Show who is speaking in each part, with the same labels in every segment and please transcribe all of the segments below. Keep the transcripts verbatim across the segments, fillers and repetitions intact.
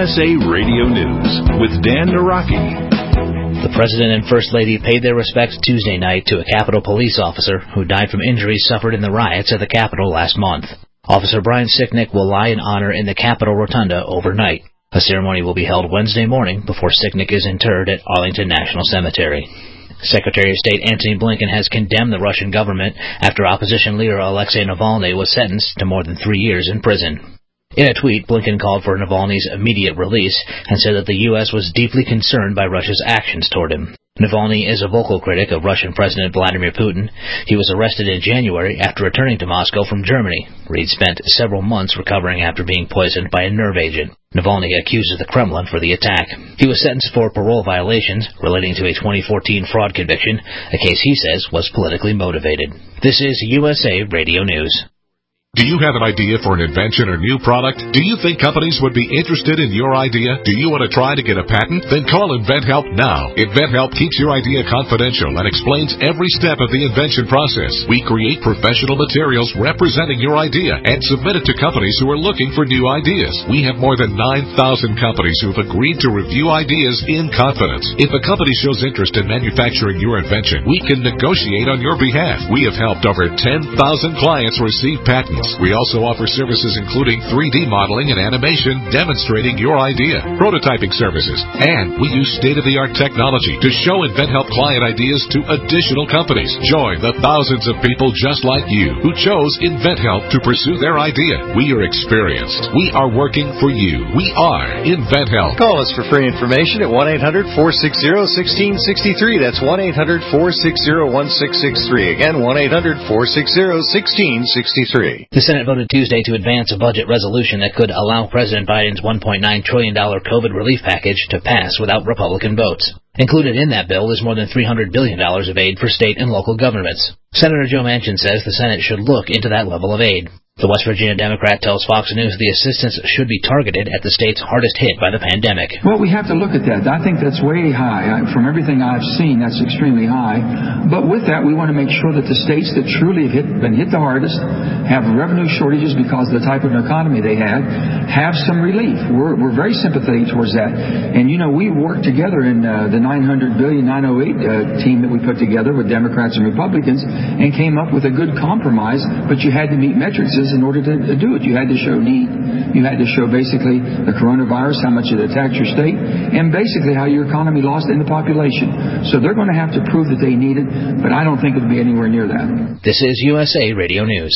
Speaker 1: S A Radio News with Dan Naraki.
Speaker 2: The President and First Lady paid their respects Tuesday night to a Capitol police officer who died from injuries suffered in the riots at the Capitol last month. Officer Brian Sicknick will lie in honor in the Capitol Rotunda overnight. A ceremony will be held Wednesday morning before Sicknick is interred at Arlington National Cemetery. Secretary of State Antony Blinken has condemned the Russian government after opposition leader Alexei Navalny was sentenced to more than three years in prison. In a tweet, Blinken called for Navalny's immediate release and said that the U S was deeply concerned by Russia's actions toward him. Navalny is a vocal critic of Russian President Vladimir Putin. He was arrested in January after returning to Moscow from Germany, where he'd spent several months recovering after being poisoned by a nerve agent. Navalny accuses the Kremlin for the attack. He was sentenced for parole violations relating to a twenty fourteen fraud conviction, a case he says was politically motivated. This is U S A Radio News.
Speaker 3: Do you have an idea for an invention or new product? Do you think companies would be interested in your idea? Do you want to try to get a patent? Then call InventHelp now. InventHelp keeps your idea confidential and explains every step of the invention process. We create professional materials representing your idea and submit it to companies who are looking for new ideas. We have more than nine thousand companies who have agreed to review ideas in confidence. If a company shows interest in manufacturing your invention, we can negotiate on your behalf. We have helped over ten thousand clients receive patents. We also offer services including three D modeling and animation demonstrating your idea, prototyping services, and we use state-of-the-art technology to show InventHelp client ideas to additional companies. Join the thousands of people just like you who chose InventHelp to pursue their idea. We are experienced. We are working for you. We are InventHelp.
Speaker 4: Call us for free information at one eight hundred four six zero one six six three. That's one eight hundred four six zero one six six three. Again, one eight hundred four six zero one six six three.
Speaker 2: The Senate voted Tuesday to advance a budget resolution that could allow President Biden's one point nine trillion dollars COVID relief package to pass without Republican votes. Included in that bill is more than three hundred billion dollars of aid for state and local governments. Senator Joe Manchin says the Senate should look into that level of aid. The West Virginia Democrat tells Fox News the assistance should be targeted at the states hardest hit by the pandemic.
Speaker 5: Well, we have to look at that. I think that's way high. I, from everything I've seen, that's extremely high. But with that, we want to make sure that the states that truly have hit, been hit the hardest, have revenue shortages because of the type of economy they had, have some relief. We're, we're very sympathetic towards that. And, you know, we worked together in uh, the nine hundred billion dollars, nine oh eight uh, team that we put together with Democrats and Republicans and came up with a good compromise, but you had to meet metrics in order to do it. You had to show need. You had to show basically the coronavirus, how much it attacked your state, and basically how your economy lost in the population. So they're going to have to prove that they need it, but I don't think it'll be anywhere near that.
Speaker 2: This is U S A Radio News.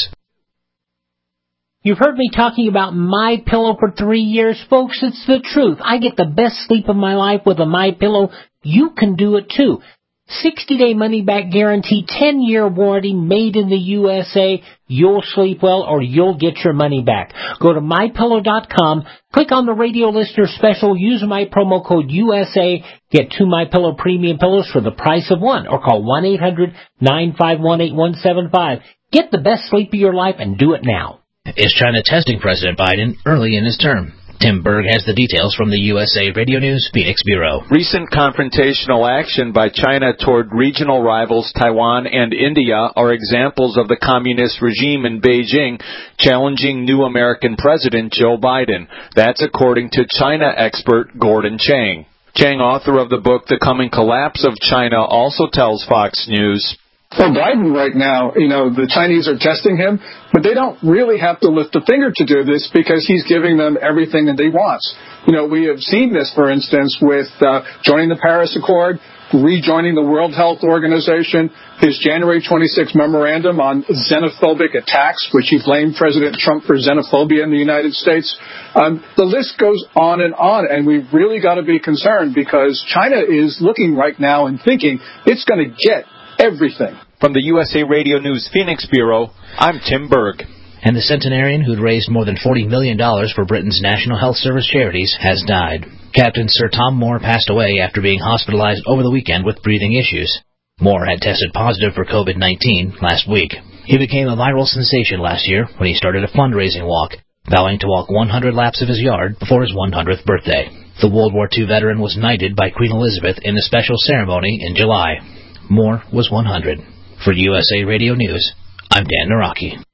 Speaker 6: You've heard me talking about MyPillow for three years, folks. It's the truth. I get the best sleep of my life with a MyPillow. You can do it too. sixty-day money-back guarantee, ten-year warranty, made in the U S A. You'll sleep well or you'll get your money back. Go to my pillow dot com, click on the radio listener special, use my promo code U S A, get two MyPillow premium pillows for the price of one, or call one eight hundred nine five one eight one seven five. Get the best sleep of your life and do it now.
Speaker 2: Is China testing President Biden early in his term? Tim Berg has the details from the U S A Radio News Phoenix Bureau.
Speaker 7: Recent confrontational action by China toward regional rivals Taiwan and India are examples of the communist regime in Beijing challenging new American President Joe Biden. That's according to China expert Gordon Chang. Chang, author of the book The Coming Collapse of China, also tells Fox News,
Speaker 8: Well, Biden right now, you know, the Chinese are testing him, but they don't really have to lift a finger to do this because he's giving them everything that he wants. You know, we have seen this, for instance, with uh, joining the Paris Accord, rejoining the World Health Organization, his January twenty-sixth memorandum on xenophobic attacks, which he blamed President Trump for xenophobia in the United States. Um, the list goes on and on, and we've really got to be concerned because China is looking right now and thinking it's going to get everything.
Speaker 7: From the U S A Radio News Phoenix Bureau, I'm Tim Berg.
Speaker 2: And the centenarian who'd raised more than forty million dollars for Britain's National Health Service charities has died. Captain Sir Tom Moore passed away after being hospitalized over the weekend with breathing issues. Moore had tested positive for COVID nineteen last week. He became a viral sensation last year when he started a fundraising walk, vowing to walk one hundred laps of his yard before his one hundredth birthday. The World War Two veteran was knighted by Queen Elizabeth in a special ceremony in July. Moore was one hundred. For U S A Radio News, I'm Dan Naraki.